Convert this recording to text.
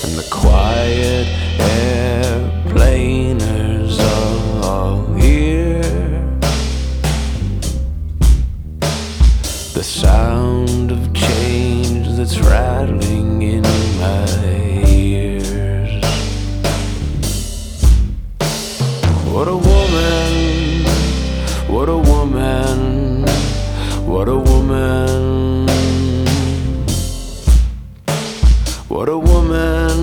and the quiet airplaners are here. The sound of change that's rattling in my ears. What a woman, what a woman, what a woman.